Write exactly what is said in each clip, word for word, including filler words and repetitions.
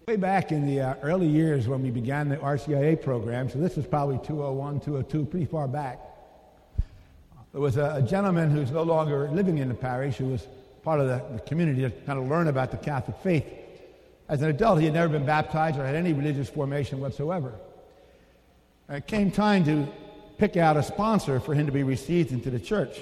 Way back in the uh, early years when we began the R C I A program, so this was probably two oh one, two oh two, pretty far back, there was a, a gentleman who's no longer living in the parish who was part of the, the community to kind of learn about the Catholic faith. As an adult, he had never been baptized or had any religious formation whatsoever. And it came time to pick out a sponsor for him to be received into the church.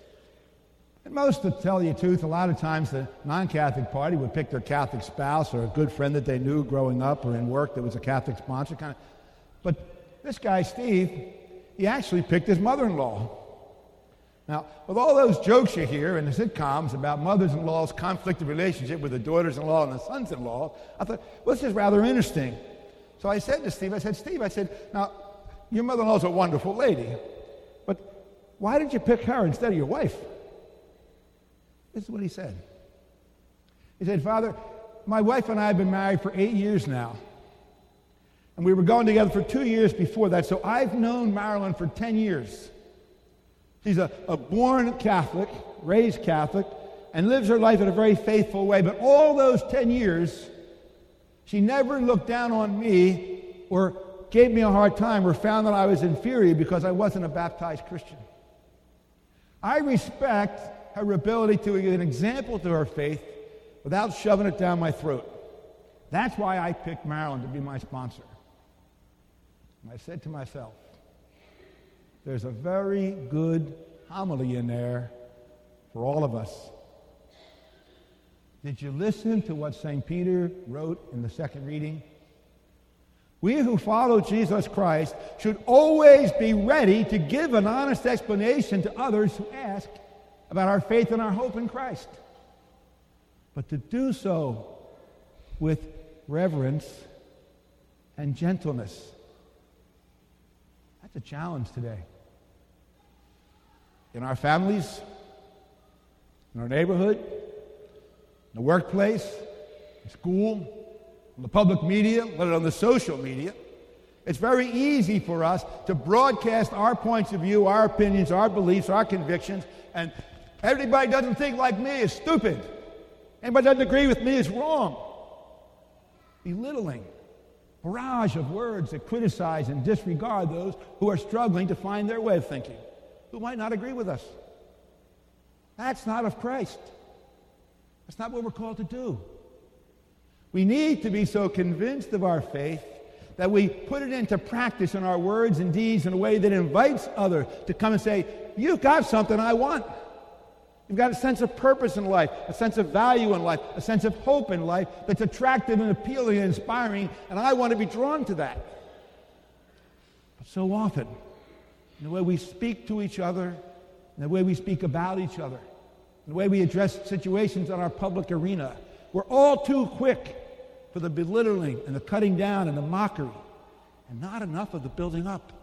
And most, to tell you the truth, a lot of times the non-Catholic party would pick their Catholic spouse or a good friend that they knew growing up or in work that was a Catholic sponsor. Kind of. But this guy, Steve, he actually picked his mother-in-law. Now, with all those jokes you hear in the sitcoms about mothers-in-law's conflicted relationship with the daughters-in-law and the sons-in-law, I thought, well, this is rather interesting. So I said to Steve, I said, Steve, I said, now, your mother-in-law's a wonderful lady, but why did you pick her instead of your wife? This is what he said. He said, Father, my wife and I have been married for eight years now. And we were going together for two years before that, so I've known Marilyn for ten years. She's a, a born Catholic, raised Catholic, and lives her life in a very faithful way. But all those ten years, she never looked down on me or gave me a hard time or found that I was inferior because I wasn't a baptized Christian. I respect her ability to give an example to her faith without shoving it down my throat. That's why I picked Marilyn to be my sponsor. And I said to myself, there's a very good homily in there for all of us. Did you listen to what Saint Peter wrote in the second reading? We who follow Jesus Christ should always be ready to give an honest explanation to others who ask about our faith and our hope in Christ, but to do so with reverence and gentleness. That's a challenge today. In our families, in our neighborhood, in the workplace, in school, in the public media, let alone the social media, it's very easy for us to broadcast our points of view, our opinions, our beliefs, our convictions, and everybody doesn't think like me is stupid. Anybody doesn't agree with me is wrong. Belittling. Barrage of words that criticize and disregard those who are struggling to find their way of thinking, who might not agree with us. That's not of Christ. That's not what we're called to do. We need to be so convinced of our faith that we put it into practice in our words and deeds in a way that invites others to come and say, you've got something I want. You've got a sense of purpose in life, a sense of value in life, a sense of hope in life that's attractive and appealing and inspiring, and I want to be drawn to that. But so often, in the way we speak to each other, in the way we speak about each other, in the way we address situations in our public arena, we're all too quick for the belittling and the cutting down and the mockery, and not enough of the building up.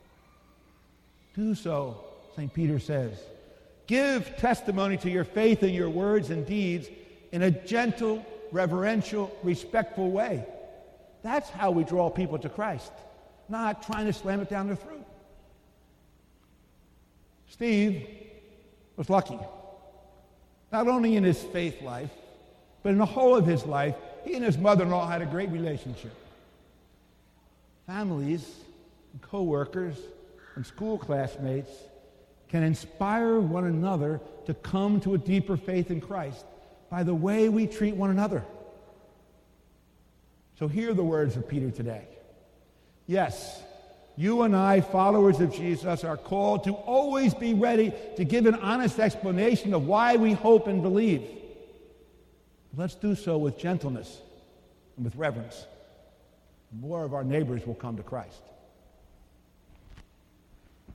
Do so, Saint Peter says. Give testimony to your faith in your words and deeds in a gentle, reverential, respectful way. That's how we draw people to Christ, not trying to slam it down their throat. Steve was lucky. Not only in his faith life, but in the whole of his life, he and his mother-in-law had a great relationship. Families, and co-workers, and school classmates can inspire one another to come to a deeper faith in Christ by the way we treat one another. So hear the words of Peter today. Yes, you and I, followers of Jesus, are called to always be ready to give an honest explanation of why we hope and believe. Let's do so with gentleness and with reverence. More of our neighbors will come to Christ.